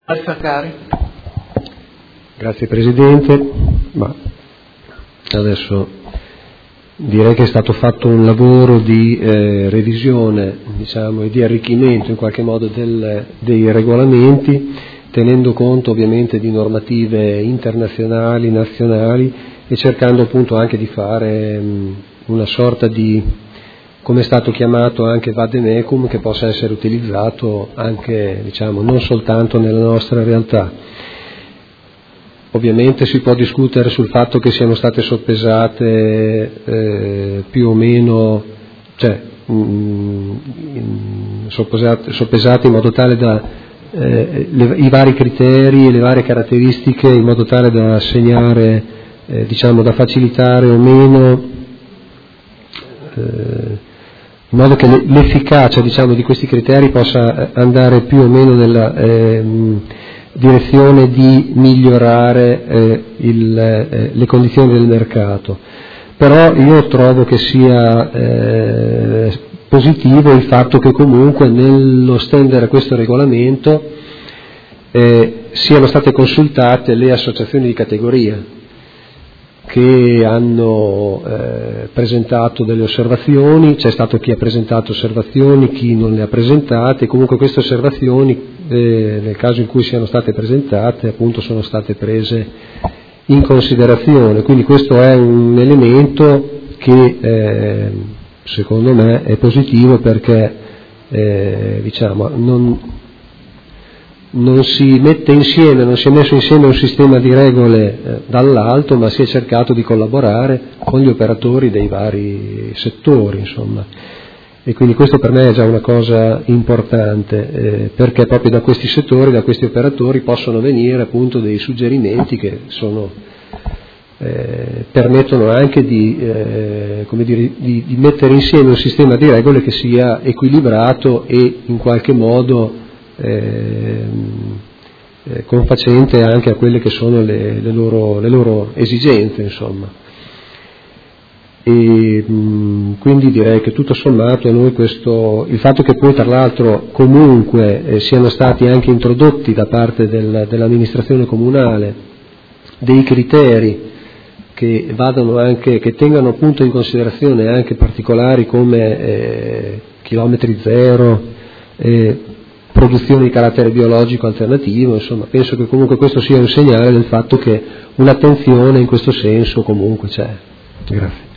Alfacari. Grazie Presidente. Adesso direi che è stato fatto un lavoro di revisione, diciamo, e di arricchimento in qualche modo dei regolamenti, tenendo conto ovviamente di normative internazionali, nazionali, e cercando appunto anche di fare una sorta di, come è stato chiamato, anche vademecum, che possa essere utilizzato anche, diciamo, non soltanto nella nostra realtà. Ovviamente si può discutere sul fatto che siano state soppesate più o meno, cioè soppesate in modo tale da i vari criteri e le varie caratteristiche, in modo tale da assegnare, diciamo, da facilitare o meno, in modo che l'efficacia, diciamo, di questi criteri possa andare più o meno nella direzione di migliorare le condizioni del mercato. Però io trovo che sia positivo il fatto che comunque nello stendere questo regolamento siano state consultate le associazioni di categoria, che hanno presentato delle osservazioni. C'è stato chi ha presentato osservazioni, chi non le ha presentate. Comunque queste osservazioni, nel caso in cui siano state presentate, appunto sono state prese in considerazione. Quindi questo è un elemento che secondo me è positivo, perché diciamo non si mette insieme, non si è messo insieme un sistema di regole dall'alto, ma si è cercato di collaborare con gli operatori dei vari settori, insomma. E quindi questo per me è già una cosa importante, perché proprio da questi settori, da questi operatori possono venire appunto dei suggerimenti che permettono anche di mettere insieme un sistema di regole che sia equilibrato e in qualche modo confacente anche a quelle che sono le loro esigenze, insomma. E quindi direi che tutto sommato a noi il fatto che poi tra l'altro comunque siano stati anche introdotti da parte dell'amministrazione comunale dei criteri che tengano appunto in considerazione anche particolari come chilometri zero, produzione di carattere biologico alternativo, insomma, penso che comunque questo sia un segnale del fatto che un'attenzione in questo senso comunque c'è. Grazie.